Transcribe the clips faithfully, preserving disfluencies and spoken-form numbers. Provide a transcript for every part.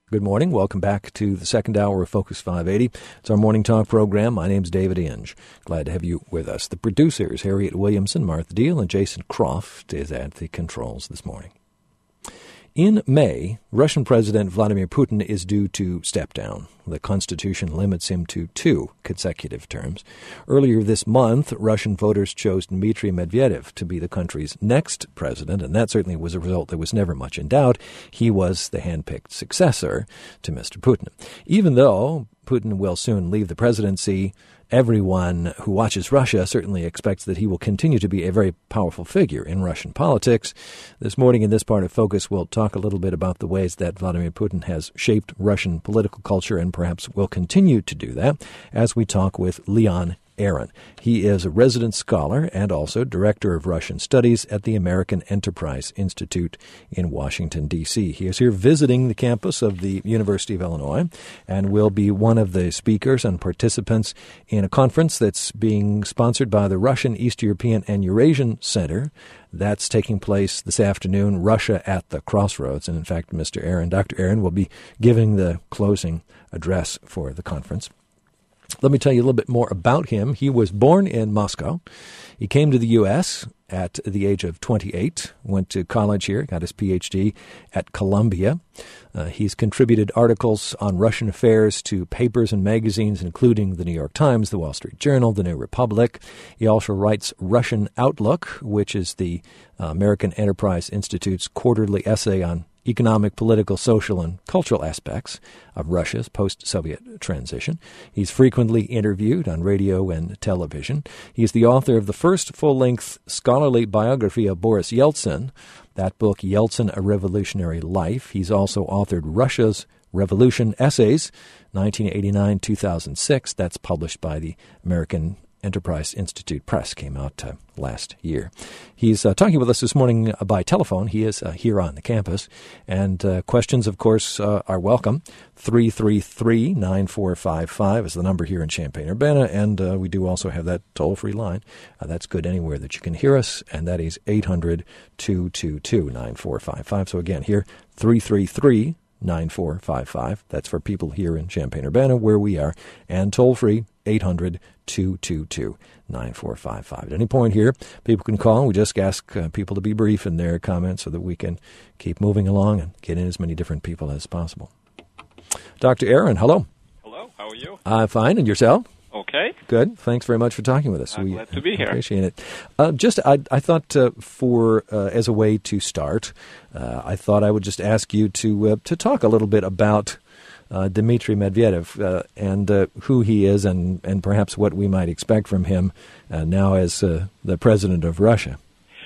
Good morning. Welcome back to the second hour of Focus five eighty. It's our morning talk program. My name's David Inge. Glad to have you with us. The producers, Harriet Williamson, Martha Deal, and Jason Croft is at the controls this morning. In May, Russian President Vladimir Putin is due to step down. The Constitution limits him to two consecutive terms. Earlier this month, Russian voters chose Dmitry Medvedev to be the country's next president, and that certainly was a result that was never much in doubt. He was the handpicked successor to Mister Putin. Even though Putin will soon leave the presidency, everyone who watches Russia certainly expects that he will continue to be a very powerful figure in Russian politics. This morning in this part of Focus, we'll talk a little bit about the ways that Vladimir Putin has shaped Russian political culture and perhaps will continue to do that as we talk with Leon Aron. He is a resident scholar and also director of Russian studies at the American Enterprise Institute in Washington, D C He is here visiting the campus of the University of Illinois and will be one of the speakers and participants in a conference that's being sponsored by the Russian, East European, and Eurasian Center. That's taking place this afternoon, Russia at the Crossroads. And in fact, Mister Aron, Doctor Aron, will be giving the closing address for the conference. Let me tell you a little bit more about him. He was born in Moscow. He came to the U S at the age of twenty-eight, went to college here, got his P H D at Columbia. Uh, he's contributed articles on Russian affairs to papers and magazines, including the New York Times, the Wall Street Journal, the New Republic. He also writes Russian Outlook, which is the uh, American Enterprise Institute's quarterly essay on economic, political, social, and cultural aspects of Russia's post-Soviet transition. He's frequently interviewed on radio and television. He's the author of the first full-length scholarly biography of Boris Yeltsin, that book, Yeltsin, A Revolutionary Life. He's also authored Russia's Revolution Essays, nineteen eighty-nine to two thousand six. That's published by the American Enterprise Institute Press, came out uh, last year. He's uh, talking with us this morning uh, by telephone. He is uh, here on the campus. And uh, questions, of course, uh, are welcome. three three three, nine four five five is the number here in Champaign-Urbana. And uh, we do also have that toll-free line. Uh, that's good anywhere that you can hear us. And that is eight hundred, two two two, nine four five five. So again, here, three three three, nine four five five. That's for people here in Champaign-Urbana, where we are. And toll-free, eight hundred, two two two, nine four five five. At any point here, people can call. We just ask uh, people to be brief in their comments so that we can keep moving along and get in as many different people as possible. Doctor Aron, hello. Hello, how are you? I'm fine, and yourself? Okay. Good. Thanks very much for talking with us. I'm we glad to be here. Appreciate it. Uh, just, I, I thought uh, for uh, as a way to start, uh, I thought I would just ask you to uh, to talk a little bit about Uh, Dmitry Medvedev uh, and uh, who he is and, and perhaps what we might expect from him uh, now as uh, the president of Russia.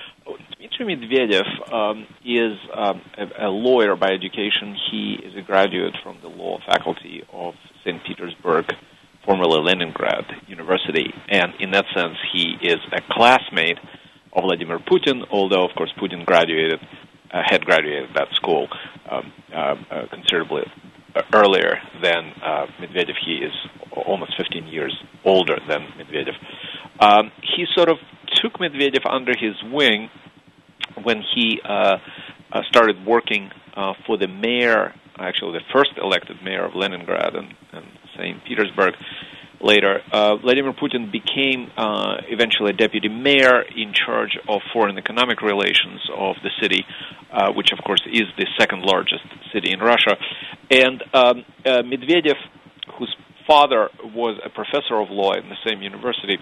Dmitry Medvedev um, is um, a, a lawyer by education. He is a graduate from the law faculty of Saint Petersburg, formerly Leningrad University, and in that sense he is a classmate of Vladimir Putin, although of course Putin graduated, uh, had graduated that school um, uh, uh, considerably earlier than uh, Medvedev. He is almost fifteen years older than Medvedev. Um, he sort of took Medvedev under his wing when he uh, uh, started working uh, for the mayor, actually the first elected mayor of Leningrad and, and Saint Petersburg. Later, uh, Vladimir Putin became uh, eventually a deputy mayor in charge of foreign economic relations of the city, uh, which of course is the second largest city in Russia. And um, uh, Medvedev, whose father was a professor of law in the same university,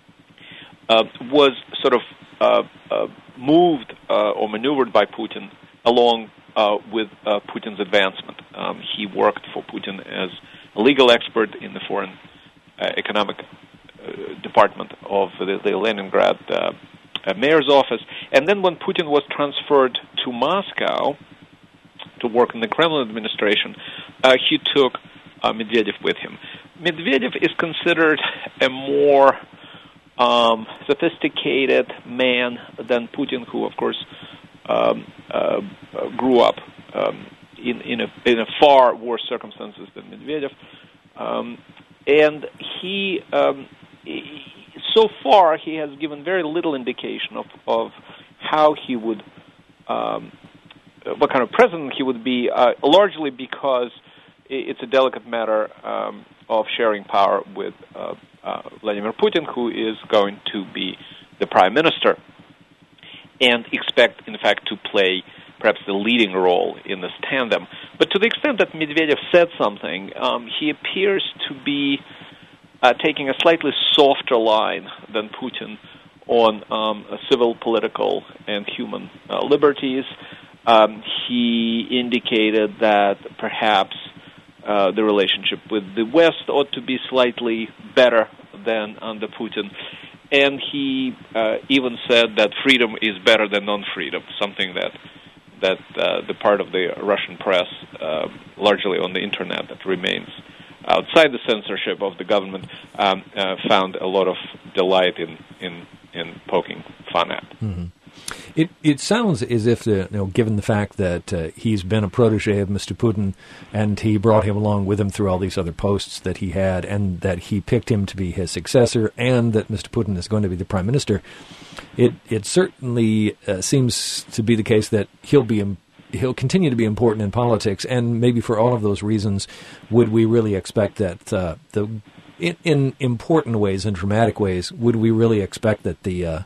uh, was sort of uh, uh, moved uh, or maneuvered by Putin along uh, with uh, Putin's advancement. Um, he worked for Putin as a legal expert in the foreign Uh, economic uh, department of the, the Leningrad uh, uh, mayor's office. And then when Putin was transferred to Moscow to work in the Kremlin administration, uh, he took uh, Medvedev with him. Medvedev is considered a more um, sophisticated man than Putin, who, of course, um, uh, grew up um, in, in, a, in a far worse circumstances than Medvedev. Um, And he, um, so far, he has given very little indication of, of how he would um, what kind of president he would be, uh, largely because it's a delicate matter um, of sharing power with uh, uh, Vladimir Putin, who is going to be the prime minister, and expect, in fact, to play perhaps the leading role in this tandem. But to the extent that Medvedev said something, um, he appears to be uh, taking a slightly softer line than Putin on um, civil, political, and human uh, liberties. Um, he indicated that perhaps uh, the relationship with the West ought to be slightly better than under Putin. And he uh, even said that freedom is better than non-freedom, something that that uh, the part of the Russian press, uh, largely on the Internet, that remains outside the censorship of the government, um, uh, found a lot of delight in in, in poking fun at. Mm-hmm. It it sounds as if, uh, you know, given the fact that uh, he's been a protege of Mister Putin, and he brought him along with him through all these other posts that he had, and that he picked him to be his successor, and that Mister Putin is going to be the prime minister, it it certainly uh, seems to be the case that he'll be im- he'll continue to be important in politics, and maybe for all of those reasons, would we really expect that uh, the in, in important ways, in dramatic ways, would we really expect that the uh,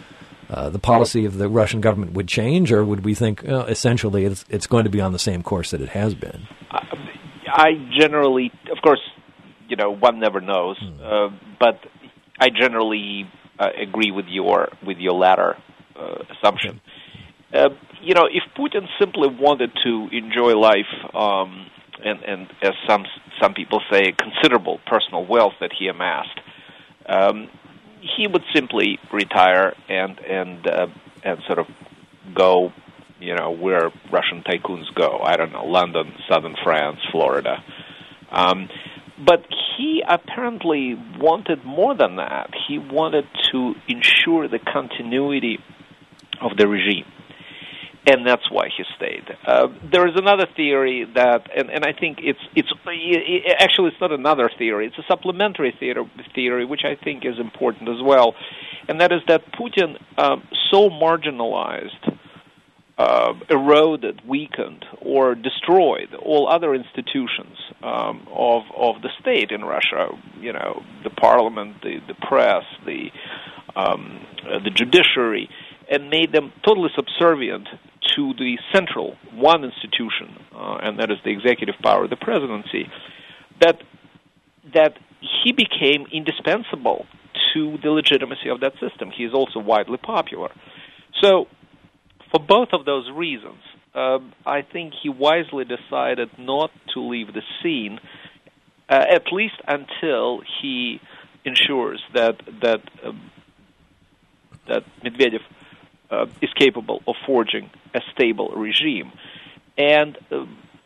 Uh, the policy of the Russian government would change, or would we think uh, essentially it's, it's going to be on the same course that it has been? Uh, I generally, of course, you know, one never knows, mm. uh, but I generally uh, agree with your with your latter uh, assumption. Okay. Uh, you know, if Putin simply wanted to enjoy life, um, and, and as some some people say, considerable personal wealth that he amassed, um, he would simply retire and and uh, and sort of go, you know, where Russian tycoons go. I don't know, London, southern France, Florida. Um, but he apparently wanted more than that. He wanted to ensure the continuity of the regime, and that's why he stayed. Uh, there is another theory that, and, and I think it's it's it, actually it's not another theory. It's a supplementary theory, theory, which I think is important as well, and that is that Putin um, so marginalized, uh, eroded, weakened, or destroyed all other institutions um, of of the state in Russia. You know, the parliament, the the press, the um, uh, the judiciary, and made them totally subservient to the central one institution, uh, and that is the executive power, the presidency, that that he became indispensable to the legitimacy of that system. He is also widely popular. So, for both of those reasons, uh, I think he wisely decided not to leave the scene, uh, at least until he ensures that that uh, that Medvedev Uh, is capable of forging a stable regime. And uh,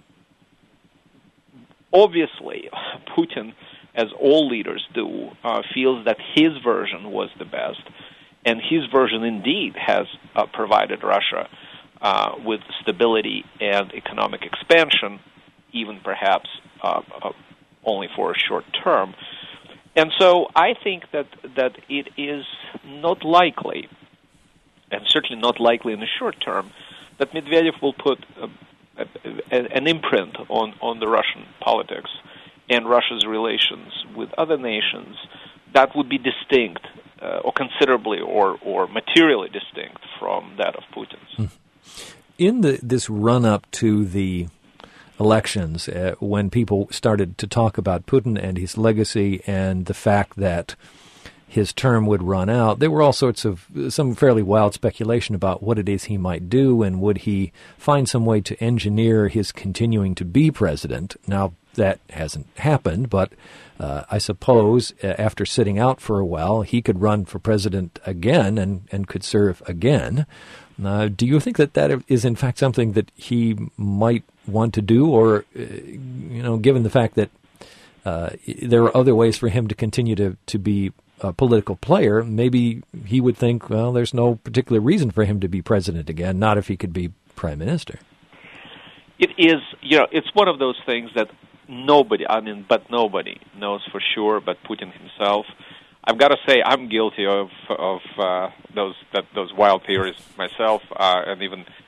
obviously, Putin, as all leaders do, uh, feels that his version was the best, and his version indeed has uh, provided Russia uh, with stability and economic expansion, even perhaps uh, uh, only for a short term. And so I think that, that it is not likely, and certainly not likely in the short term, that Medvedev will put a, a, an imprint on, on the Russian politics and Russia's relations with other nations that would be distinct, uh, or considerably or, or materially distinct from that of Putin's. In the this run-up to the elections, uh, when people started to talk about Putin and his legacy and the fact that his term would run out, there were all sorts of some fairly wild speculation about what it is he might do, and would he find some way to engineer his continuing to be president. Now, that hasn't happened, but uh, I suppose uh, after sitting out for a while, he could run for president again and, and could serve again. Uh, do you think that that is, in fact, something that he might want to do, or, uh, you know, given the fact that uh, there are other ways for him to continue to, to be a political player, maybe he would think, well, there's no particular reason for him to be president again, not if he could be prime minister. It is, you know, it's one of those things that nobody, I mean, but nobody knows for sure but Putin himself. I've got to say I'm guilty of of uh, those that those wild theories myself, uh, and even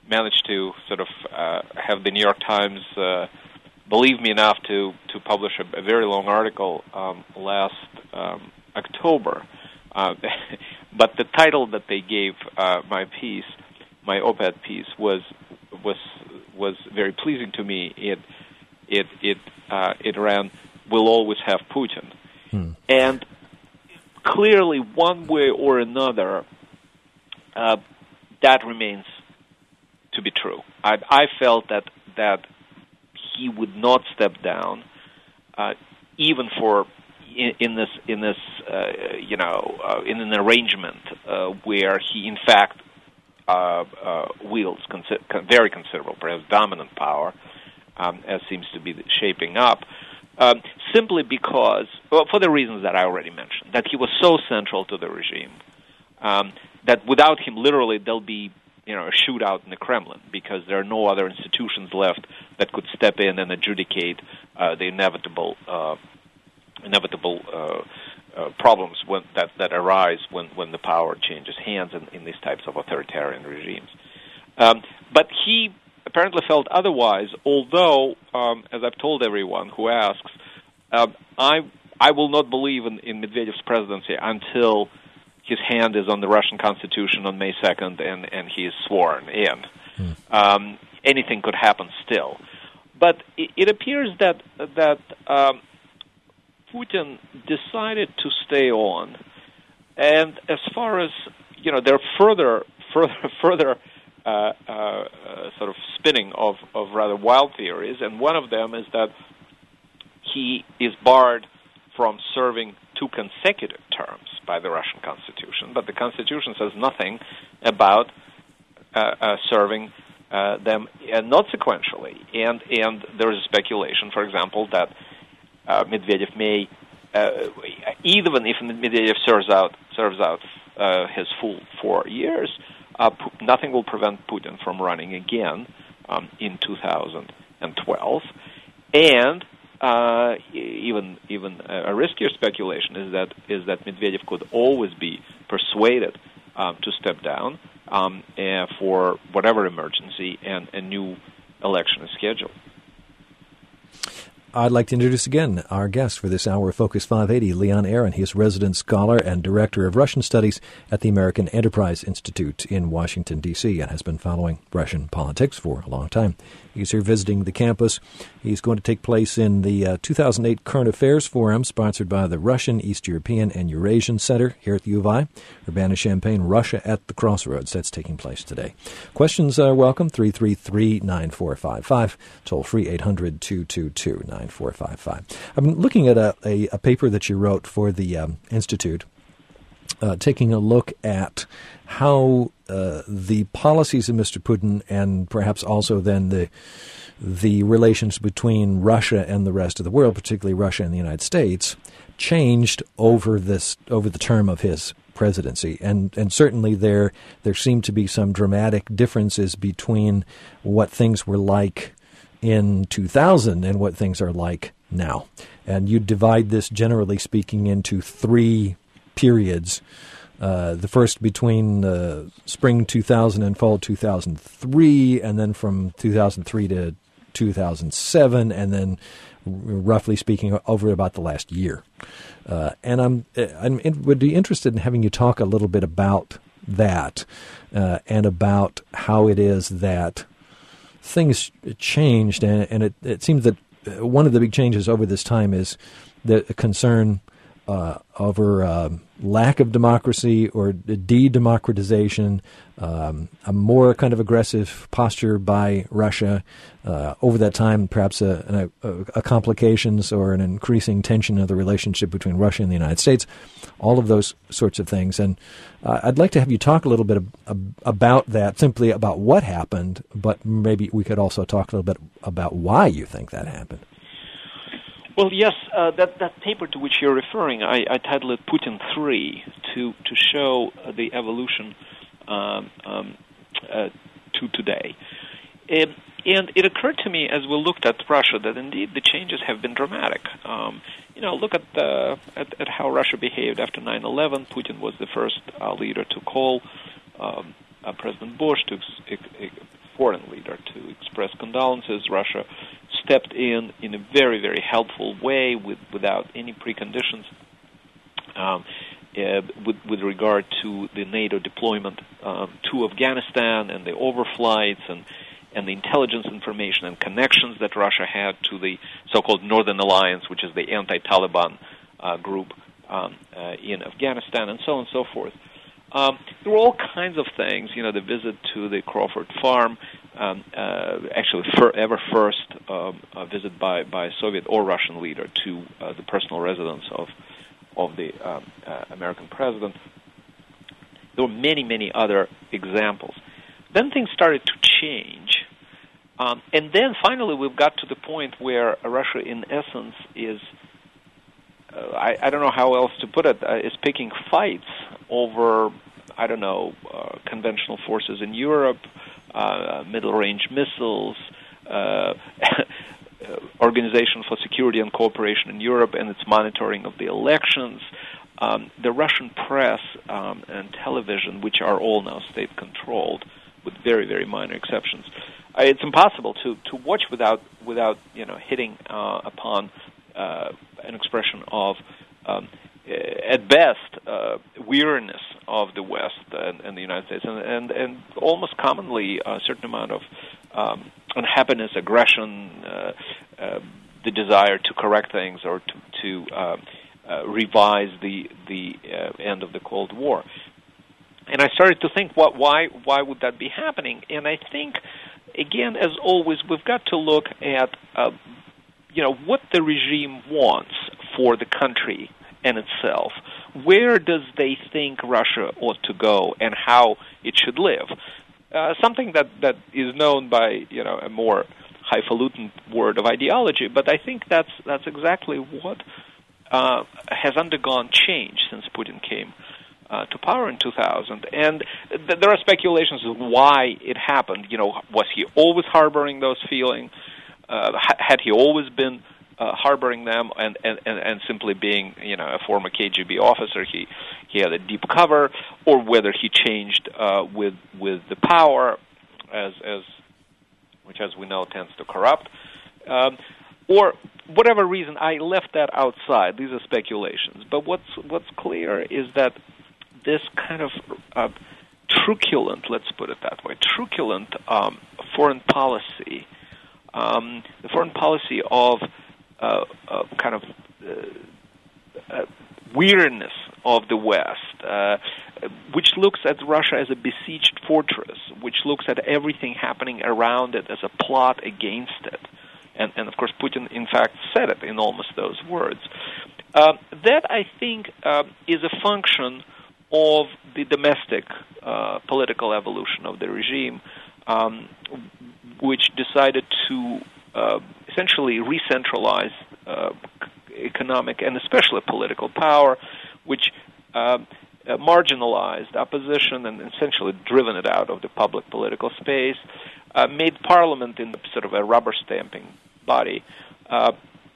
managed to sort of uh, have the New York Times uh, believe me enough to, to publish a, a very long article um, last um, October. Uh, but the title that they gave uh, my piece, my op-ed piece, was was was very pleasing to me. It it it uh, it ran, "We'll always have Putin," hmm. and clearly, one way or another, uh, that remains to be true. I, I felt that that he would not step down, uh, even for in, in this in this uh, you know uh, in an arrangement uh, where he in fact uh, uh, wields consi- very considerable, perhaps dominant power, um, as seems to be shaping up. Um, simply because, well, for the reasons that I already mentioned, that he was so central to the regime, um, that without him, literally, there'll be, you know, a shootout in the Kremlin, because there are no other institutions left that could step in and adjudicate uh, the inevitable, uh, inevitable uh, uh, problems when, that that arise when, when the power changes hands in, in these types of authoritarian regimes. Um, but he apparently felt otherwise, although, um, as I've told everyone who asks, uh, I I will not believe in, in Medvedev's presidency until his hand is on the Russian Constitution on May second and, and he is sworn in. Hmm. Um, anything could happen still. But it, it appears that that um, Putin decided to stay on, and as far as, you know, there are further, further, further Uh, uh, uh, sort of spinning of, of rather wild theories, and one of them is that he is barred from serving two consecutive terms by the Russian Constitution, but the Constitution says nothing about uh, uh, serving uh, them uh, not sequentially, and and there is speculation, for example, that uh, Medvedev may, uh, even if Medvedev serves out serves out uh, his full four years. Uh, nothing will prevent Putin from running again um, in two thousand twelve, and uh, even even a riskier speculation is that is that Medvedev could always be persuaded um, to step down um, uh, for whatever emergency, and a new election is scheduled. I'd like to introduce again our guest for this hour of Focus five eighty, Leon Aron. He is resident scholar and director of Russian studies at the American Enterprise Institute in Washington, D C, and has been following Russian politics for a long time. He's here visiting the campus. He's going to take place in the uh, two thousand eight Current Affairs Forum, sponsored by the Russian, East European, and Eurasian Center here at the U of I. Urbana-Champaign, Russia at the Crossroads. That's taking place today. Questions are welcome, three three three, nine four five five, toll free eight hundred, two two two, nine four five five. I've been looking at a, a, a paper that you wrote for the um, Institute, uh, taking a look at how uh, the policies of Mister Putin, and perhaps also then the the relations between Russia and the rest of the world, particularly Russia and the United States, changed over this over the term of his presidency. And and certainly there there seemed to be some dramatic differences between what things were like in two thousand and what things are like now. And you divide this, generally speaking, into three periods. Uh, the first between uh, spring two thousand and fall two thousand three, and then from two thousand three to two thousand seven, and then roughly speaking over about the last year. Uh, and I'm, I'm it would be interested in having you talk a little bit about that uh, and about how it is that things changed, and, and it, it seems that one of the big changes over this time is the concern uh, over uh, lack of democracy or de-democratization, um, a more kind of aggressive posture by Russia uh, over that time, perhaps a, a, a complications or an increasing tension of the relationship between Russia and the United States, all of those sorts of things. And uh, I'd like to have you talk a little bit ab- about that, simply about what happened, but maybe we could also talk a little bit about why you think that happened. Well, yes, uh, that, that paper to which you're referring, I, I titled it Putin three, to, to show uh, the evolution um, um, uh, to today. It, and it occurred to me as we looked at Russia that indeed the changes have been dramatic. Um, you know, look at, the, at, at how Russia behaved after nine eleven. Putin was the first uh, leader to call um, uh, President Bush to ex- ex- foreign leader to express condolences. Russia stepped in in a very, very helpful way with, without any preconditions um, uh, with, with regard to the NATO deployment um, to Afghanistan and the overflights and, and the intelligence information and connections that Russia had to the so-called Northern Alliance, which is the anti-Taliban uh, group um, uh, in Afghanistan, and so on and so forth. Um, there were all kinds of things, you know, the visit to the Crawford Farm, um, uh, actually fir- ever first um, a visit by, by a Soviet or Russian leader to uh, the personal residence of of the um, uh, American president. There were many, many other examples. Then things started to change. Um, and then finally we've got to the point where Russia, in essence, is, uh, I, I don't know how else to put it, uh, is picking fights over, I don't know, uh, conventional forces in Europe, uh, middle-range missiles, uh, Organization for Security and Cooperation in Europe and its monitoring of the elections, um, the Russian press um, and television, which are all now state-controlled, with very, very minor exceptions. Uh, it's impossible to, to watch without without you know hitting uh, upon uh, an expression of, um, at best, uh, weariness of the West and, and the United States, and, and, and almost commonly a certain amount of um, unhappiness, aggression, uh, uh, the desire to correct things or to, to uh, uh, revise the the uh, end of the Cold War. And I started to think, what, why why would that be happening? And I think, again, as always, we've got to look at uh, you know what the regime wants for the country and itself. Where does they think Russia ought to go and how it should live? Uh, something that, that is known by you know a more highfalutin word of ideology, but I think that's that's exactly what uh, has undergone change since Putin came uh, to power in two thousand. And th- there are speculations of why it happened. You know, was he always harboring those feelings? Uh, ha- had he always been uh, harboring them and, and, and, and simply being, you know, a former K G B officer, he he had a deep cover, or whether he changed uh, with with the power, as as which, as we know, tends to corrupt, um, or whatever reason. I left that outside. These are speculations. But what's what's clear is that this kind of uh, truculent, let's put it that way, truculent um, foreign policy, um, the foreign policy of uh, uh, kind of uh, uh, weariness of the West, uh, which looks at Russia as a besieged fortress, which looks at everything happening around it as a plot against it. And, and of course, Putin, in fact, said it in almost those words. Uh, that, I think, uh, is a function of the domestic uh, political evolution of the regime, um, which decided to uh, essentially re-centralize uh, economic and especially political power, which uh, uh, marginalized opposition and essentially driven it out of the public political space, uh, made Parliament in sort of a rubber-stamping body, uh,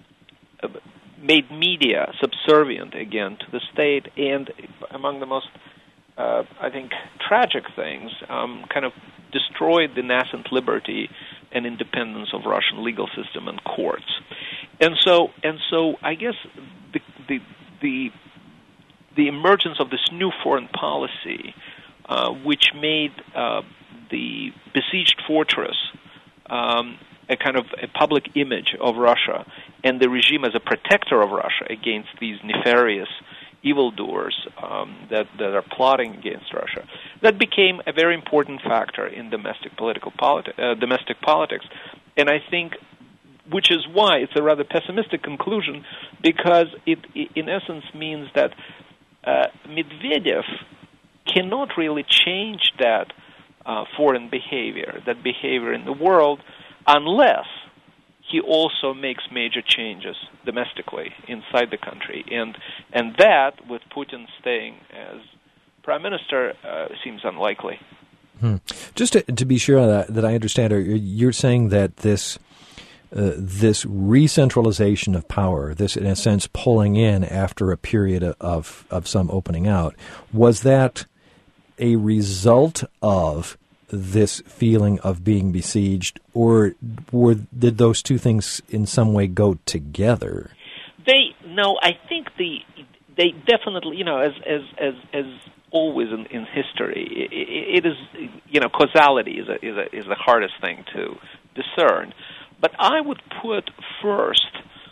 made media subservient again to the state, and among the most, uh, I think, tragic things, um, kind of destroyed the nascent liberty and independence of Russian legal system and courts. And so, and so, I guess the the the, the emergence of this new foreign policy, uh, which made uh, the besieged fortress um, a kind of a public image of Russia, and the regime as a protector of Russia against these nefarious evildoers um, that that are plotting against Russia, that became a very important factor in domestic political politi- uh, domestic politics, and I think. Which is why it's a rather pessimistic conclusion, because it, in essence, means that uh, Medvedev cannot really change that uh, foreign behavior, that behavior in the world, unless he also makes major changes domestically inside the country. And and that, with Putin staying as prime minister, uh, seems unlikely. Hmm. Just to, to be sure that, that I understand, you're saying that this... Uh, this re-centralization of power, this, in a sense, pulling in after a period of, of some opening out, was that a result of this feeling of being besieged, or were, did those two things in some way go together? They no, I think the they definitely, you know, as as as as always in, in history, it, it is, you know, causality is a, is a, is the hardest thing to discern. But I would put first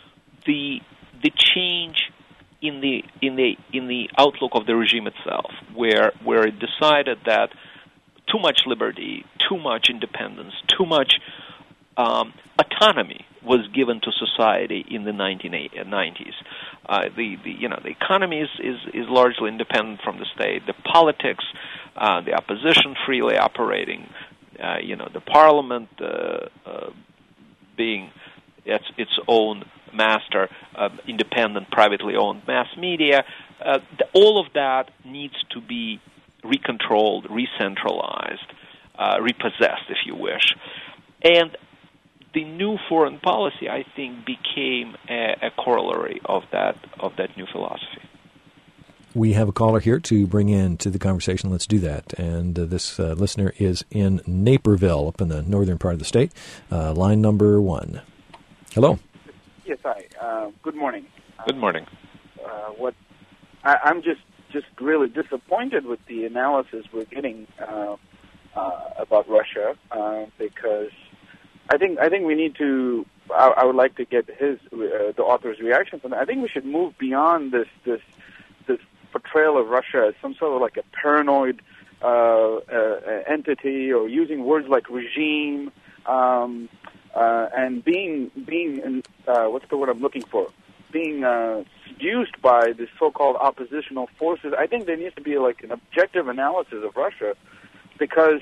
the the change in the in the in the outlook of the regime itself, where where it decided that too much liberty, too much independence, too much um, autonomy was given to society in the nineteen nineties. Uh, the, the you know the economy is, is, is largely independent from the state. The politics, uh, the opposition freely operating, uh, you know the parliament uh, uh, being its its own master, uh, independent, privately owned mass media. Uh, the, all of that needs to be recontrolled, re-centralized, uh, repossessed, if you wish. And the new foreign policy, I think, became a, a corollary of that of that new philosophy. We have a caller here to bring into the conversation. Let's do that. And uh, this uh, listener is in Naperville, up in the northern part of the state. Uh, line number one. Hello. Yes, hi. Uh, good morning. Good morning. Uh, what I, I'm just just really disappointed with the analysis we're getting uh, uh, about Russia uh, because I think I think we need to. I, I would like to get his uh, the author's reaction from that. I think we should move beyond this this this portrayal of Russia as some sort of like a paranoid uh, uh, entity, or using words like regime. Um, Uh, and being being uh, what's the word I'm looking for? Being uh, seduced by the so-called oppositional forces. I think there needs to be like an objective analysis of Russia, because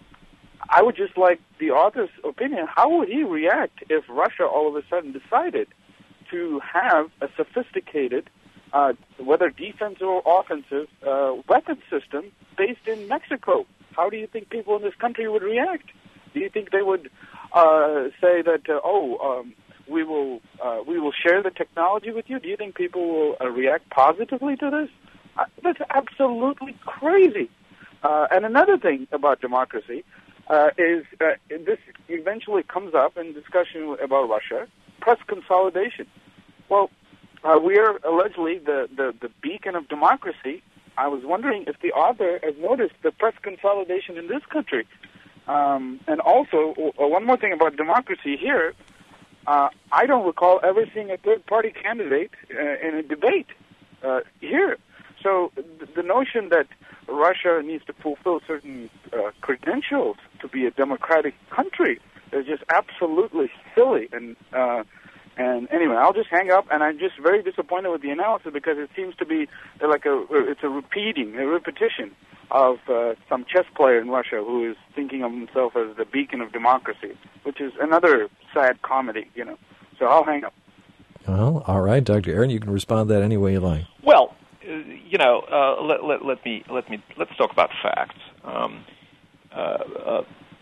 I would just like the author's opinion. How would he react if Russia all of a sudden decided to have a sophisticated, uh, whether defensive or offensive, uh, weapon system based in Mexico? How do you think people in this country would react? Do you think they would uh, say that, uh, oh, um, we will uh, we will share the technology with you? Do you think people will uh, react positively to this? Uh, that's absolutely crazy. Uh, and another thing about democracy uh, is uh, this eventually comes up in discussion about Russia, press consolidation. Well, uh, we are allegedly the, the, the beacon of democracy. I was wondering if the author has noticed the press consolidation in this country. Um, and also, uh, one more thing about democracy here, uh, I don't recall ever seeing a third-party candidate uh, in a debate uh, here. So th- the notion that Russia needs to fulfill certain uh, credentials to be a democratic country is just absolutely silly. And uh, and anyway, I'll just hang up, and I'm just very disappointed with the analysis, because it seems to be like a it's a repeating, a repetition of uh, some chess player in Russia who is thinking of himself as the beacon of democracy, which is another sad comedy, you know. So I'll hang up. Well, all right, Doctor Aaron, you can respond to that any way you like. Well, uh, you know, uh, let, let, let me let me let's talk about facts. Um, uh, uh,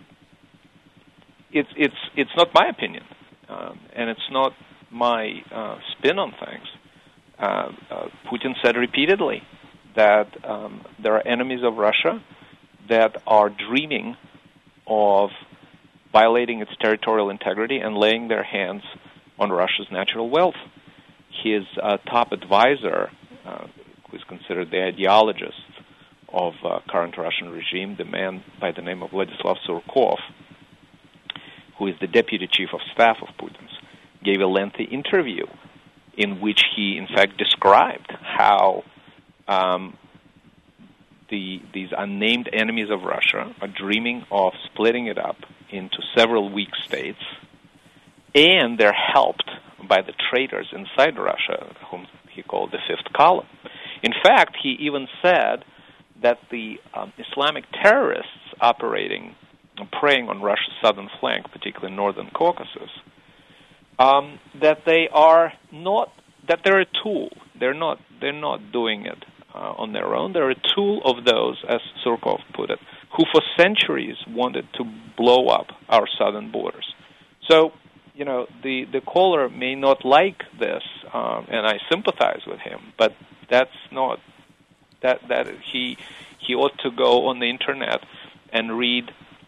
it's it's it's not my opinion, um, and it's not my uh, spin on things. Uh, uh, Putin said repeatedly that um, there are enemies of Russia that are dreaming of violating its territorial integrity and laying their hands on Russia's natural wealth. His uh, top advisor, uh, who is considered the ideologist of uh, current Russian regime, the man by the name of Vladislav Surkov, who is the deputy chief of staff of Putin's, gave a lengthy interview in which he, in fact, described how Um, the these unnamed enemies of Russia are dreaming of splitting it up into several weak states, and they're helped by the traitors inside Russia, whom he called the fifth column. In fact, he even said that the um, Islamic terrorists operating, preying on Russia's southern flank, particularly northern Caucasus, um, that they are not, that they're a tool. They're not. They're not doing it Uh, on their own. They're a tool of those, as Surkov put it, who for centuries wanted to blow up our southern borders. So, you know, the, the caller may not like this, um, and I sympathize with him, but that's not, that, that he, he ought to go on the internet and read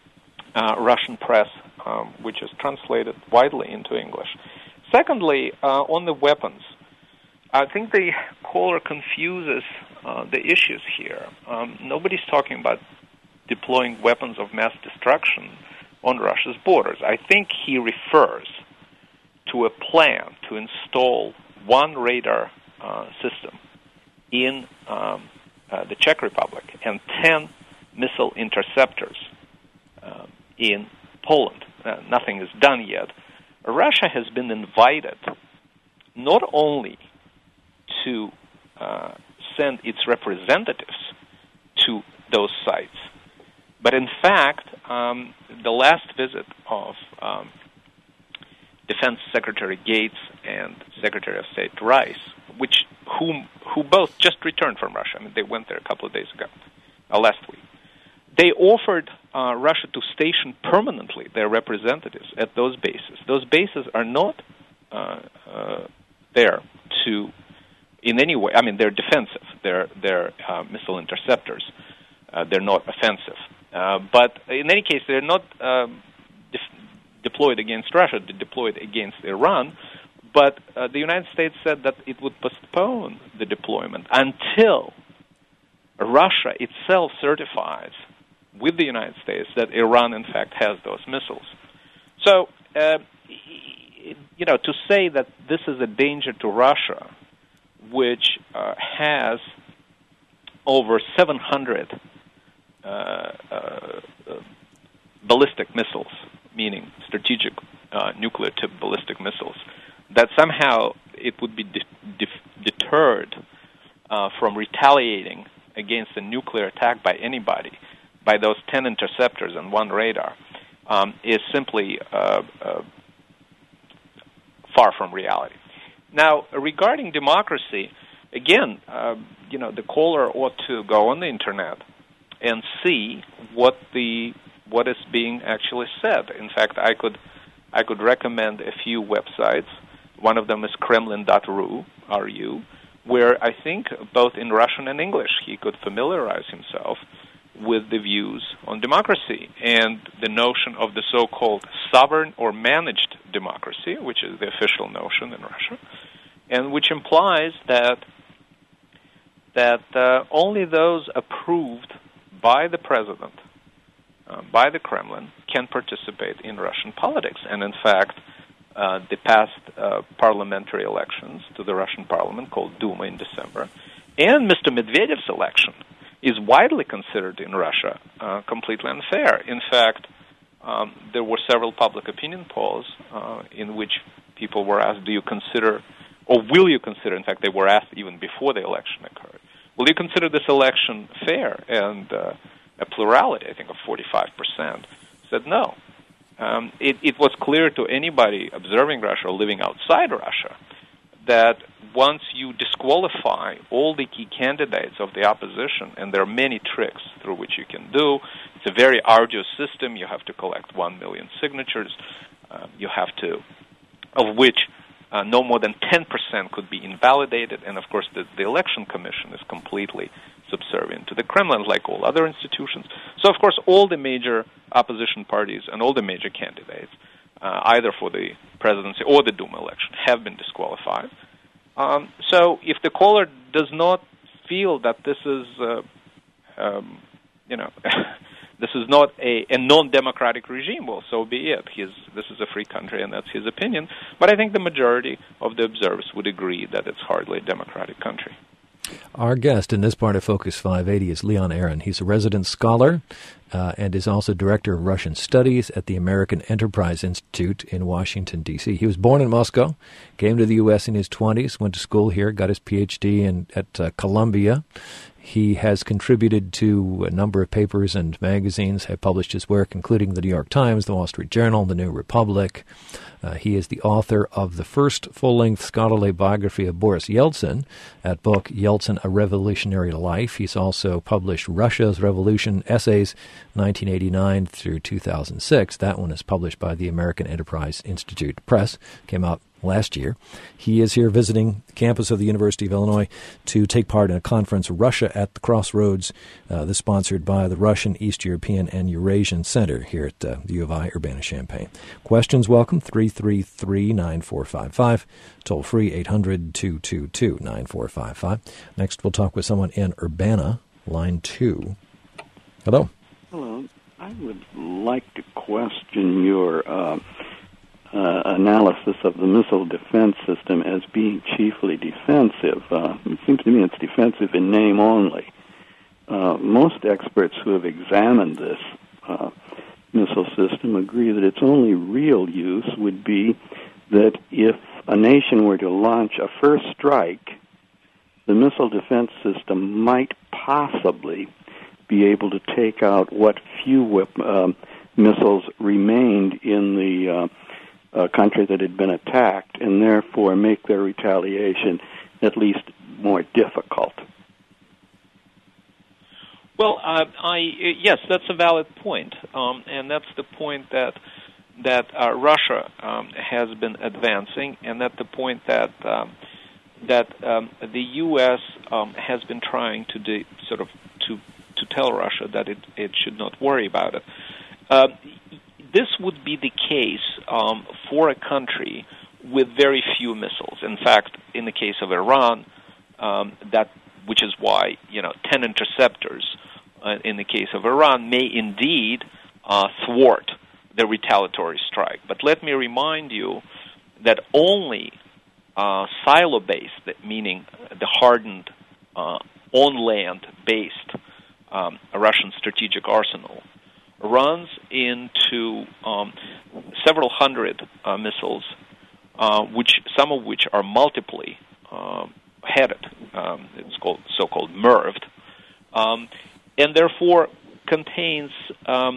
uh, Russian press, um, which is translated widely into English. Secondly, uh, on the weapons, I think the caller confuses uh, the issues here. Um, nobody's talking about deploying weapons of mass destruction on Russia's borders. I think he refers to a plan to install one radar uh, system in um, uh, the Czech Republic and ten missile interceptors uh, in Poland. Uh, nothing is done yet. Russia has been invited not only to uh, send its representatives to those sites, but in fact, um, the last visit of um, Defense Secretary Gates and Secretary of State Rice, which whom who both just returned from Russia. I mean, they went there a couple of days ago, uh, last week. They offered uh, Russia to station permanently their representatives at those bases. Those bases are not uh, uh, there to, in any way. I mean, they're defensive. They're they're uh, missile interceptors. Uh, they're not offensive. Uh, but in any case, they're not um, def- deployed against Russia. They're deployed against Iran. But uh, the United States said that it would postpone the deployment until Russia itself certifies with the United States that Iran, in fact, has those missiles. So, uh, you know, to say that this is a danger to Russia, which uh, has over seven hundred uh, uh, ballistic missiles, meaning strategic uh, nuclear-tipped ballistic missiles, that somehow it would be de- de- deterred uh, from retaliating against a nuclear attack by anybody, by those ten interceptors and one radar, um, is simply uh, uh, far from reality. Now, regarding democracy, again, uh, you know, the caller ought to go on the internet and see what the what is being actually said. In fact, I could I could recommend a few websites. One of them is Kremlin dot ru, R U, where I think both in Russian and English he could familiarize himself with the views on democracy and the notion of the so-called sovereign or managed democracy, which is the official notion in Russia, and which implies that that uh, only those approved by the president, uh, by the Kremlin, can participate in Russian politics. And in fact, uh, the past uh, parliamentary elections to the Russian parliament, called Duma in December, and Mister Medvedev's election, is widely considered in Russia uh, completely unfair. In fact, um, there were several public opinion polls uh, in which people were asked, do you consider, or will you consider, in fact, they were asked even before the election occurred, will you consider this election fair? And uh, a plurality, I think, of forty-five percent said no. Um, it, it was clear to anybody observing Russia or living outside Russia that once you disqualify all the key candidates of the opposition, and there are many tricks through which you can do, it's a very arduous system. You have to collect one million signatures. Uh, you have to, of which uh, no more than ten percent could be invalidated, and of course the, the election commission is completely subservient to the Kremlin, like all other institutions. So of course all the major opposition parties and all the major candidates, uh, either for the presidency or the Duma election, have been disqualified. Um, so if the caller does not feel that this is, uh, um, you know, this is not a, a non-democratic regime, well, so be it. His, this is a free country, and that's his opinion. But I think the majority of the observers would agree that it's hardly a democratic country. Our guest in this part of Focus five eighty is Leon Aron. He's a resident scholar uh, and is also director of Russian Studies at the American Enterprise Institute in Washington, D C. He was born in Moscow, came to the U S in his twenties, went to school here, got his P H D in, at uh, Columbia. He has contributed to a number of papers and magazines, have published his work, including the New York Times, the Wall Street Journal, the New Republic. Uh, he is the author of the first full-length scholarly biography of Boris Yeltsin, that book, Yeltsin, A Revolutionary Life. He's also published Russia's Revolution Essays, nineteen eighty-nine through two thousand six. That one is published by the American Enterprise Institute Press, came out last year. He is here visiting the campus of the University of Illinois to take part in a conference, Russia at the Crossroads. Uh, this sponsored by the Russian, East European, and Eurasian Center here at uh, the U of I, Urbana-Champaign. Questions welcome, three three three, nine four five five. Toll free, eight hundred, two two two, nine four five five. Next, we'll talk with someone in Urbana, line two. Hello. Hello. I would like to question your uh, uh, analysis of the missile defense system as being chiefly defensive. Uh, it seems to me it's defensive in name only. Uh, most experts who have examined this uh, missile system agree that its only real use would be that if a nation were to launch a first strike, the missile defense system might possibly be able to take out what few whip, uh, missiles remained in the uh, uh, country that had been attacked, and therefore make their retaliation at least more difficult. Well, uh, I yes, that's a valid point, um, and that's the point that that uh, Russia um, has been advancing, and that's the point that um, that um, the U S um, has been trying to de- sort of to. to tell Russia that it, it should not worry about it. Uh, this would be the case um, for a country with very few missiles. In fact, in the case of Iran, um, that which is why you know ten interceptors uh, in the case of Iran may indeed uh, thwart the retaliatory strike. But let me remind you that only uh, silo-based, meaning the hardened uh, on-land-based Um, a Russian strategic arsenal, runs into um, several hundred uh, missiles, uh, which some of which are multiply uh, headed. Um, it's called so-called M I R V'd, um, and therefore contains um,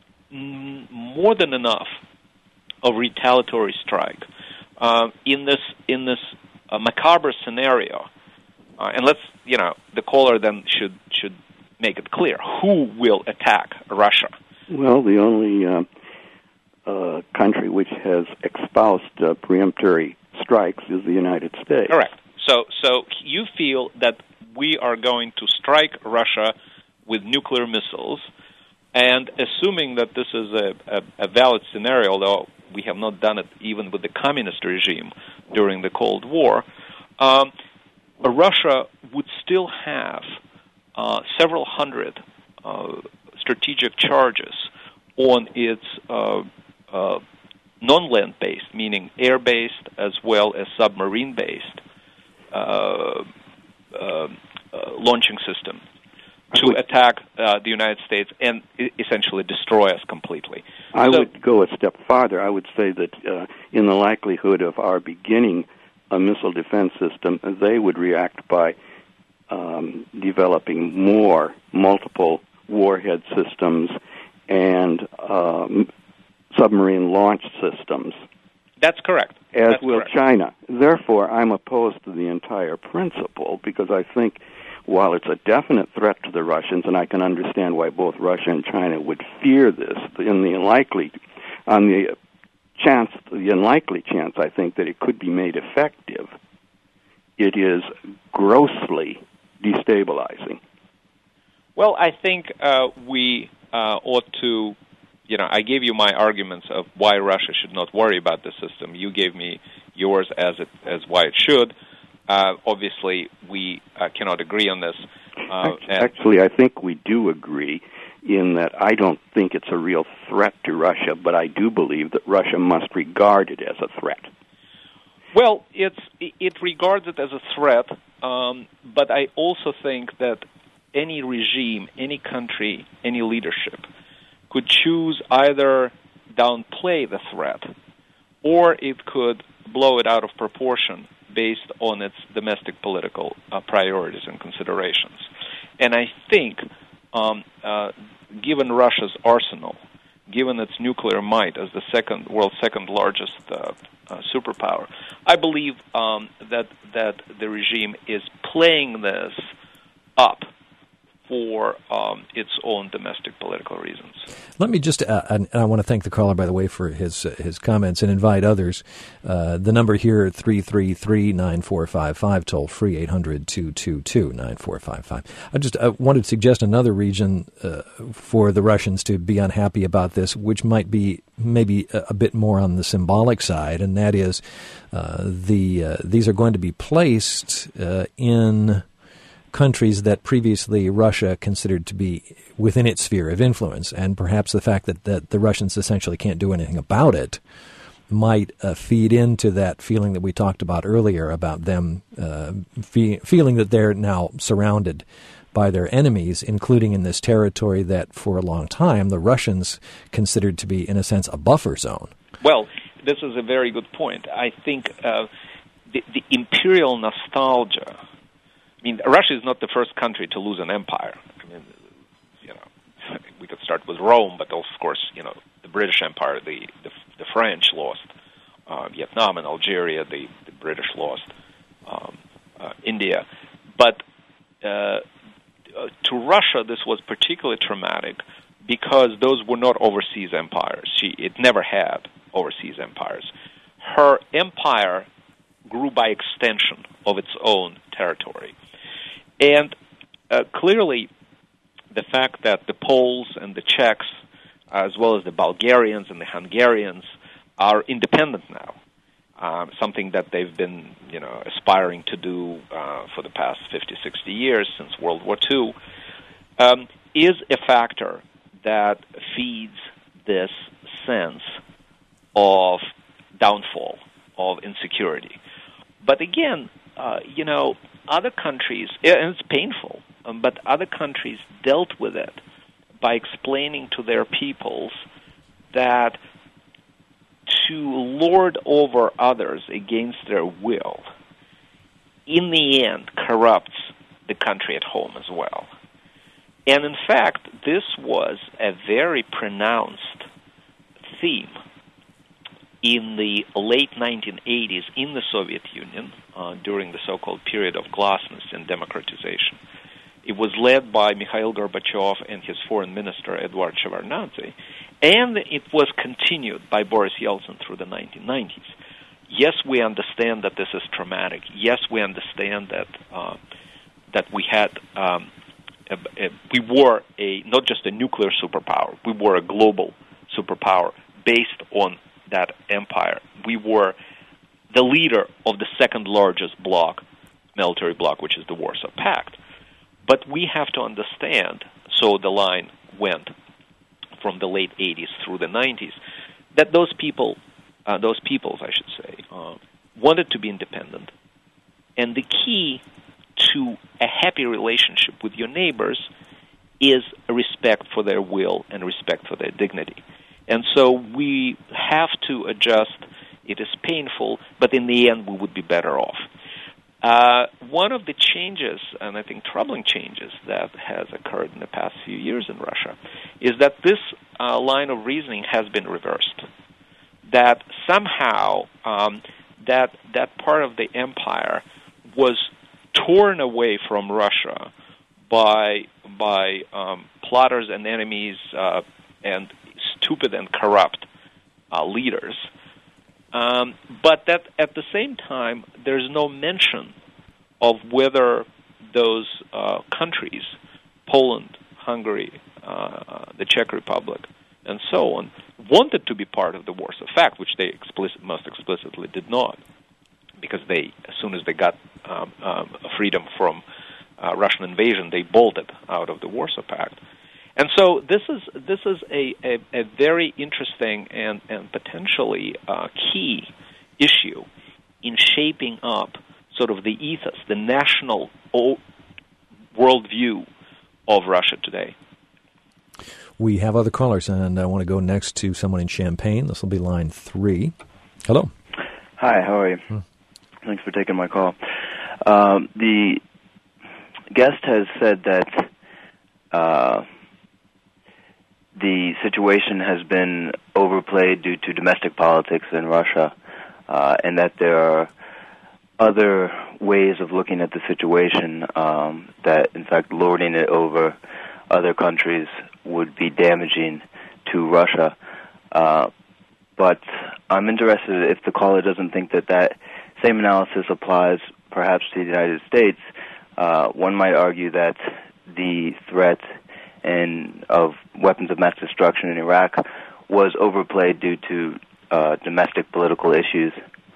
m- more than enough of retaliatory strike uh, in this in this uh, macabre scenario. Uh, and let's you know the caller then should should. make it clear who will attack Russia. Well, the only uh, uh, country which has espoused uh, preemptory strikes is the United States. Correct. So, so you feel that we are going to strike Russia with nuclear missiles, and assuming that this is a, a, a valid scenario, although we have not done it even with the communist regime during the Cold War, um, Russia would still have Uh, several hundred uh, strategic charges on its uh, uh, non-land-based, meaning air-based as well as submarine-based uh, uh, uh, launching system to would, attack uh, the United States and essentially destroy us completely. I so, would go a step farther. I would say that uh, in the likelihood of our beginning a missile defense system, they would react by Um, developing more multiple warhead systems and um, submarine launch systems. That's correct. As That's will correct. China. Therefore, I'm opposed to the entire principle because I think while it's a definite threat to the Russians, and I can understand why both Russia and China would fear this, in the unlikely, on the chance, the unlikely chance, I think, that it could be made effective, it is grossly destabilizing. Well, I think uh, we uh, ought to, you know, I gave you my arguments of why Russia should not worry about the system. You gave me yours as it as why it should. Uh, obviously, we uh, cannot agree on this. Uh, Actually, I think we do agree in that I don't think it's a real threat to Russia, but I do believe that Russia must regard it as a threat. Well, it's it regards it as a threat, um, but I also think that any regime, any country, any leadership could choose either downplay the threat or it could blow it out of proportion based on its domestic political uh, priorities and considerations. And I think, um, uh, given Russia's arsenal, given its nuclear might as the second world's second largest uh, uh, superpower, I believe um, that that the regime is playing this up for um, its own domestic political reasons. Let me just, uh, and I want to thank the caller, by the way, for his uh, his comments and invite others. Uh, the number here, three three three, nine four five five, toll free, eight hundred, two two two, nine four five five. I just I wanted to suggest another region uh, for the Russians to be unhappy about this, which might be maybe a, a bit more on the symbolic side, and that is uh, the uh, these are going to be placed uh, in countries that previously Russia considered to be within its sphere of influence, and perhaps the fact that, that the Russians essentially can't do anything about it might uh, feed into that feeling that we talked about earlier about them uh, fe- feeling that they're now surrounded by their enemies, including in this territory that for a long time the Russians considered to be, in a sense, a buffer zone. Well, this is a very good point. I think uh, the, the imperial nostalgia, I mean, Russia is not the first country to lose an empire. I mean, you know, we could start with Rome, but of course, you know, the British Empire, the the, the French lost uh, Vietnam and Algeria, the, the British lost um, uh, India. But uh, to Russia, this was particularly traumatic because those were not overseas empires. She it never had overseas empires. Her empire grew by extension of its own territory. And uh, clearly, the fact that the Poles and the Czechs, as well as the Bulgarians and the Hungarians, are independent now, um, something that they've been, you know, aspiring to do uh, for the past fifty, sixty years since World War Two, um, is a factor that feeds this sense of downfall, of insecurity. But again, uh, you know, other countries, and it's painful, um, but other countries dealt with it by explaining to their peoples that to lord over others against their will, in the end, corrupts the country at home as well. And in fact, this was a very pronounced theme in the late nineteen eighties in the Soviet Union uh, during the so-called period of glasnost and democratization. It was led by Mikhail Gorbachev and his foreign minister, Eduard Shevardnadze, and it was continued by Boris Yeltsin through the nineteen nineties. Yes, we understand that this is traumatic. Yes, we understand that uh, that we had um, a, a, we were a not just a nuclear superpower, we were a global superpower based on that empire. We were the leader of the second largest bloc, military bloc, which is the Warsaw Pact. But we have to understand, so the line went from the late eighties through the nineties, that those people, uh, those peoples, I should say, uh, wanted to be independent. And the key to a happy relationship with your neighbors is a respect for their will and respect for their dignity. And so we have to adjust. It is painful, but in the end, we would be better off. Uh, one of the changes, and I think troubling changes, that has occurred in the past few years in Russia is that this uh, line of reasoning has been reversed. That somehow um, that that part of the empire was torn away from Russia by by um, plotters and enemies uh, and stupid and corrupt uh, leaders. Um, but that at the same time, there's no mention of whether those uh, countries, Poland, Hungary, uh, the Czech Republic, and so on, wanted to be part of the Warsaw Pact, which they explicit, most explicitly did not, because they, as soon as they got um, um, freedom from uh, Russian invasion, they bolted out of the Warsaw Pact. And so this is this is a, a, a very interesting and, and potentially uh, key issue in shaping up sort of the ethos, the national worldview of Russia today. We have other callers, and I want to go next to someone in Champaign. This will be line three. Hello. Hi, how are you? Hmm. Thanks for taking my call. Um, the guest has said that uh, the situation has been overplayed due to domestic politics in Russia, uh, and that there are other ways of looking at the situation, um, that, in fact, lording it over other countries would be damaging to Russia. Uh, but I'm interested, if the caller doesn't think that that same analysis applies perhaps to the United States, uh, one might argue that the threat and of weapons of mass destruction in Iraq was overplayed due to uh, domestic political issues,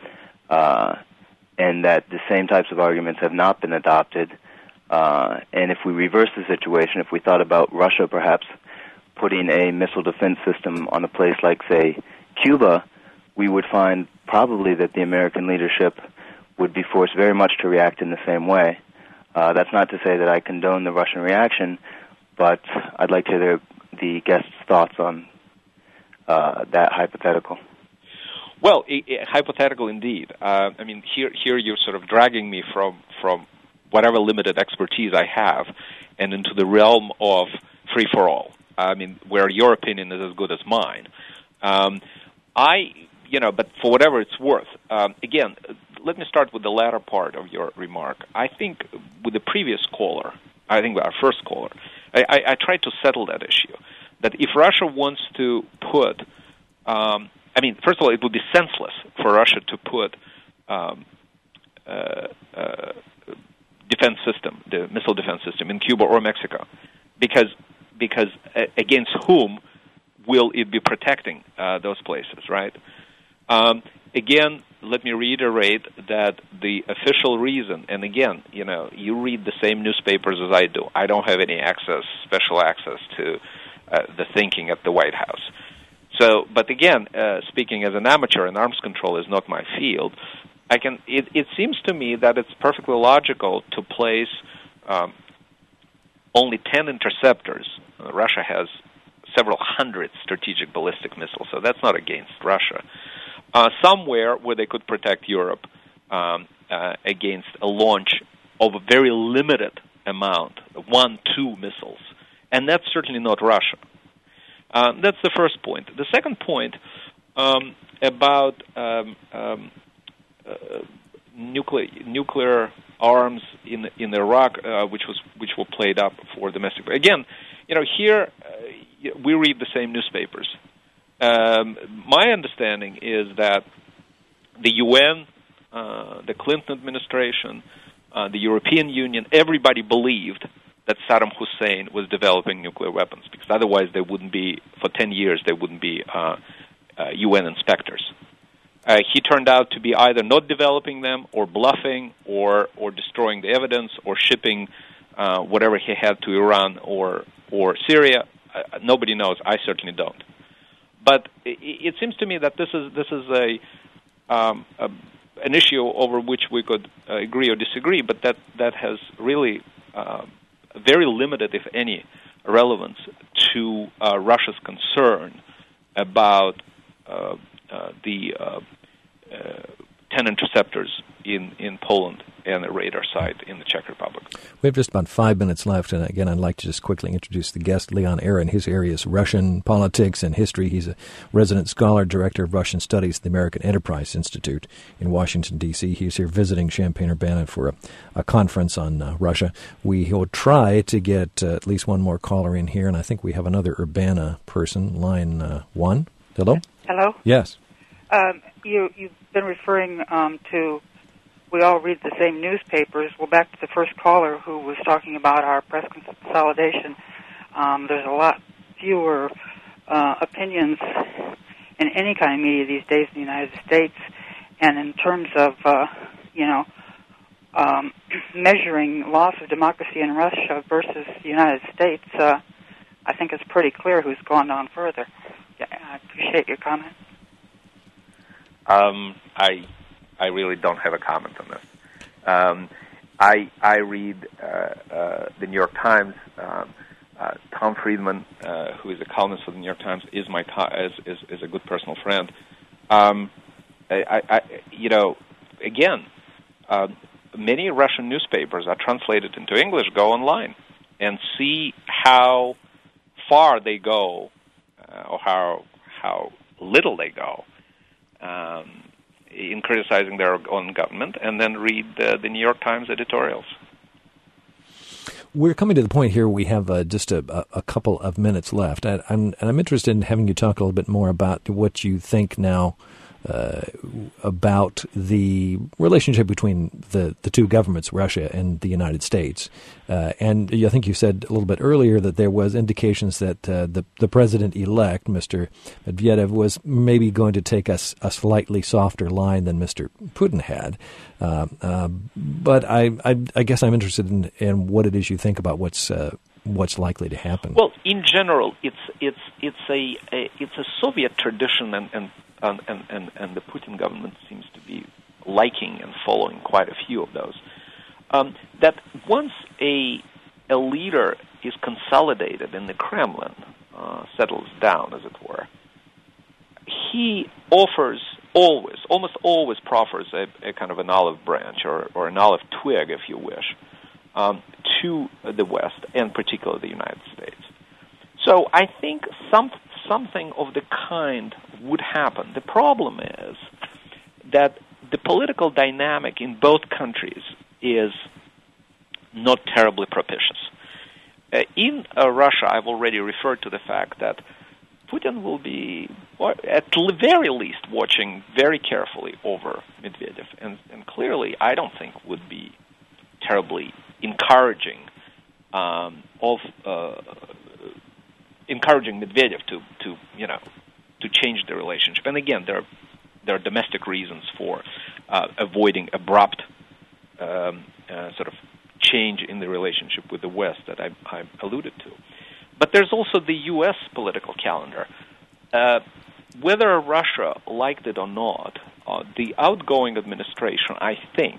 uh, and that the same types of arguments have not been adopted. Uh, and if we reverse the situation, if we thought about Russia perhaps putting a missile defense system on a place like, say, Cuba, we would find probably that the American leadership would be forced very much to react in the same way. Uh, that's not to say that I condone the Russian reaction, but I'd like to hear the guest's thoughts on uh, that hypothetical. Well, I- I- hypothetical indeed. Uh, I mean, here here you're sort of dragging me from, from whatever limited expertise I have and into the realm of free-for-all. I mean, where your opinion is as good as mine. Um, I, you know, but for whatever it's worth, um, again, let me start with the latter part of your remark. I think with the previous caller, I think with our first caller, I, I, I tried to settle that issue, that if Russia wants to put, um, I mean, first of all, it would be senseless for Russia to put um, uh, uh, defense system, the missile defense system, in Cuba or Mexico, because because uh, against whom will it be protecting uh, those places, right? Um, again, let me reiterate that the official reason, and again, you know, you read the same newspapers as I do. I don't have any access, special access to uh, the thinking at the White House. So, but again, uh, speaking as an amateur, and arms control is not my field, I can. It, it seems to me that it's perfectly logical to place um, only ten interceptors. Uh, Russia has several hundred strategic ballistic missiles, so that's not against Russia. Uh, somewhere where they could protect Europe um, uh, against a launch of a very limited amount, one, two missiles, and that's certainly not Russia. Uh, that's the first point. The second point um, about um, um, uh, nuclear nuclear arms in in Iraq, uh, which was which were played up for domestic. Again, you know, here uh, we read the same newspapers. Um, my understanding is that the U N, uh, the Clinton administration, uh, the European Union, everybody believed that Saddam Hussein was developing nuclear weapons, because otherwise they wouldn't be, for ten years, there wouldn't be uh, uh, U N inspectors. Uh, he turned out to be either not developing them or bluffing or, or destroying the evidence or shipping uh, whatever he had to Iran or, or Syria. Uh, nobody knows. I certainly don't. But it, it seems to me that this is this is a, um, a an issue over which we could uh, agree or disagree, but that, that has really uh, very limited, if any, relevance to uh, Russia's concern about uh, uh, the uh, uh, ten interceptors in, in Poland and a radar site in the Czech Republic. We have just about five minutes left, and again, I'd like to just quickly introduce the guest, Leon Aron. His area is Russian politics and history. He's a resident scholar, director of Russian Studies at the American Enterprise Institute in Washington, D C He's here visiting Champaign-Urbana for a, a conference on uh, Russia. We will try to get uh, at least one more caller in here, and I think we have another Urbana person, line uh, one. Hello? Hello? Yes. Um, you, you've been referring um, to we all read the same newspapers. Well, back to the first caller who was talking about our press consolidation, um, there's a lot fewer uh, opinions in any kind of media these days in the United States. And in terms of, uh, you know, um, measuring loss of democracy in Russia versus the United States, uh, I think it's pretty clear who's gone on further. Yeah, I appreciate your comment. Um, I... I really don't have a comment on this. Um, I I read uh, uh, the New York Times. Um, uh, Tom Friedman, uh, who is a columnist for the New York Times, is my is is, is a good personal friend. Um, I, I you know again, uh, many Russian newspapers are translated into English. Go online and see how far they go, uh, or how how little they go. Um, in criticizing their own government, and then read uh, the New York Times editorials. We're coming to the point here where we have uh, just a, a couple of minutes left. And I'm, and I'm interested in having you talk a little bit more about what you think now uh, about the relationship between the, the two governments, Russia and the United States. Uh, and I think you said a little bit earlier that there was indications that uh, the, the president-elect, Mister Medvedev, was maybe going to take a, a slightly softer line than Mister Putin had. Uh, uh, but I, I, I guess I'm interested in, in what it is you think about what's uh, what's likely to happen. Well, in general, it's it's it's a, a it's a Soviet tradition, and and, and and and the Putin government seems to be liking and following quite a few of those. Um, that once a a leader is consolidated in the Kremlin, uh, settles down, as it were, he offers. Always, almost always proffers a, a kind of an olive branch or, or an olive twig, if you wish, um, to the West, and particularly the United States. So I think some something of the kind would happen. The problem is that the political dynamic in both countries is not terribly propitious. Uh, in uh, Russia, I've already referred to the fact that Putin will be, at the very least, watching very carefully over Medvedev, and, and clearly, I don't think would be terribly encouraging um, of uh, encouraging Medvedev to, to you know to change the relationship. And again, there are, there are domestic reasons for uh, avoiding abrupt um, uh, sort of change in the relationship with the West that I, I alluded to. But there's also the U S political calendar. Uh, whether Russia liked it or not, uh, the outgoing administration, I think,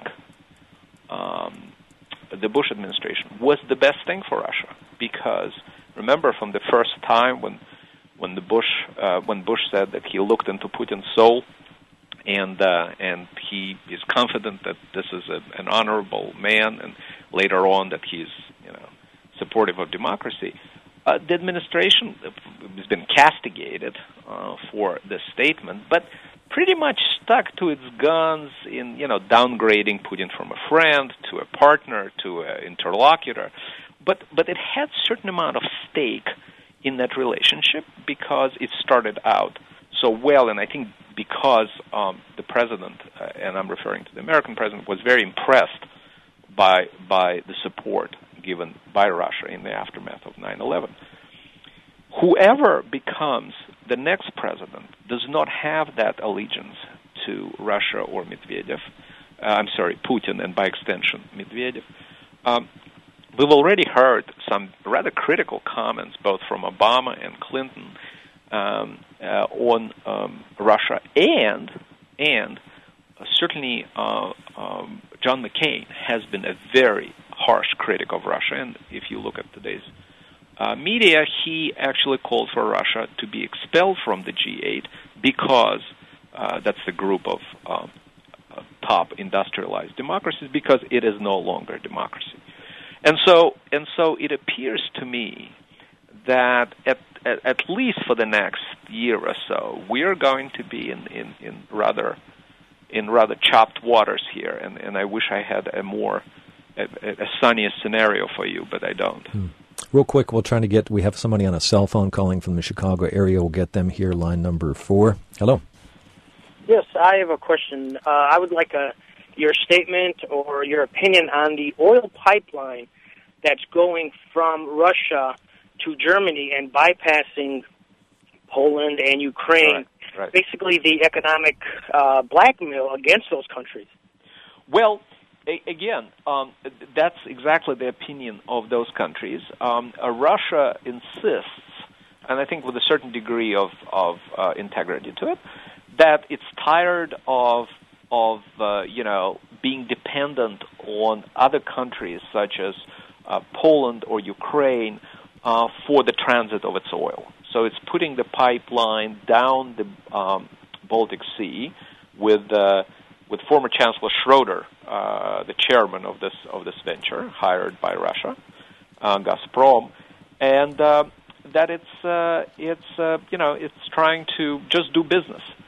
um, the Bush administration, was the best thing for Russia. Because remember, from the first time when when the Bush uh, when Bush said that he looked into Putin's soul, and uh, and he is confident that this is a, an honorable man, and later on that he's you know supportive of democracy. Uh, the administration has been castigated uh, for this statement, but pretty much stuck to its guns in, you know, downgrading Putin from a friend to a partner to an interlocutor. But but it had a certain amount of stake in that relationship because it started out so well, and I think because um, the president, uh, and I'm referring to the American president, was very impressed by by the support given by Russia in the aftermath of nine eleven. Whoever becomes the next president does not have that allegiance to Russia or Medvedev. Uh, I'm sorry, Putin, and by extension, Medvedev. Um, we've already heard some rather critical comments, both from Obama and Clinton, um, uh, on um, Russia, and and uh, certainly uh, um, John McCain has been a very harsh critic of Russia, and if you look at today's uh, media, he actually called for Russia to be expelled from the G eight because uh, that's the group of uh, uh, top industrialized democracies, because it is no longer a democracy. And so, and so it appears to me that at, at, at least for the next year or so, we are going to be in, in, in rather in rather chopped waters here, and, and I wish I had a more a, a sunnier scenario for you, but I don't. Hmm. Real quick, we're trying to get, we have somebody on a cell phone calling from the Chicago area. We'll get them here, line number four. Hello. Yes, I have a question. Uh, I would like a your statement or your opinion on the oil pipeline that's going from Russia to Germany and bypassing Poland and Ukraine. Right, right. Basically, the economic uh, blackmail against those countries. Well, a- again, um, that's exactly the opinion of those countries. Um, uh, Russia insists, and I think with a certain degree of, of uh, integrity to it, that it's tired of of uh, you know being dependent on other countries such as uh, Poland or Ukraine uh, for the transit of its oil. So it's putting the pipeline down the um, Baltic Sea with uh, with former Chancellor Schroeder, uh, the chairman of this of this venture, hired by Russia, uh, Gazprom, and uh, that it's uh, it's uh, you know it's trying to just do business.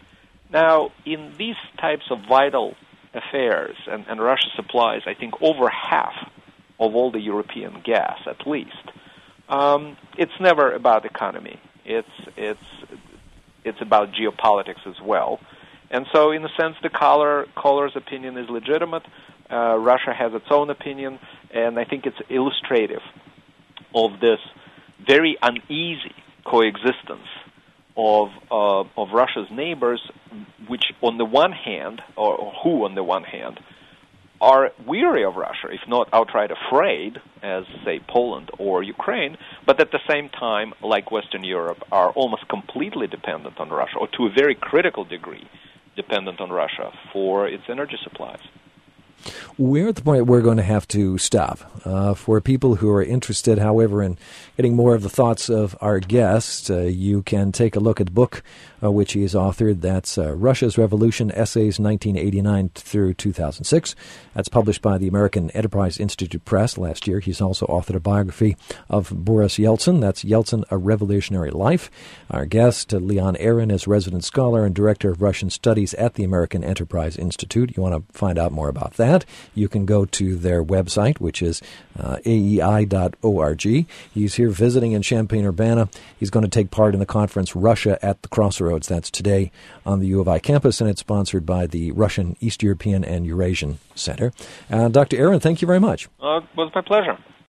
Now, in these types of vital affairs, and, and Russia supplies, I think, over half of all the European gas, at least. Um, it's never about economy. It's it's it's about geopolitics as well. And so, in a sense, the caller, caller's opinion is legitimate. Uh, Russia has its own opinion, and I think it's illustrative of this very uneasy coexistence of uh, of Russia's neighbors, which on the one hand, or, or who on the one hand, are weary of Russia, if not outright afraid, as, say, Poland or Ukraine, but at the same time, like Western Europe, are almost completely dependent on Russia, or to a very critical degree dependent on Russia for its energy supplies. We're at the point we're going to have to stop. Uh, for people who are interested, however, in getting more of the thoughts of our guest, uh, you can take a look at the book uh, which he has authored. That's uh, Russia's Revolution, Essays nineteen eighty-nine through two thousand six. That's published by the American Enterprise Institute Press last year. He's also authored a biography of Boris Yeltsin. That's Yeltsin, A Revolutionary Life. Our guest, uh, Leon Aron, is resident scholar and director of Russian Studies at the American Enterprise Institute. You want to find out more about that, you can go to their website, which is uh, A E I dot org. He's here visiting in Champaign-Urbana. He's going to take part in the conference Russia at the Crossroads. That's today on the U of I campus, and it's sponsored by the Russian, East European, and Eurasian Center. Uh, Doctor Aron, thank you very much. Uh, it was my pleasure.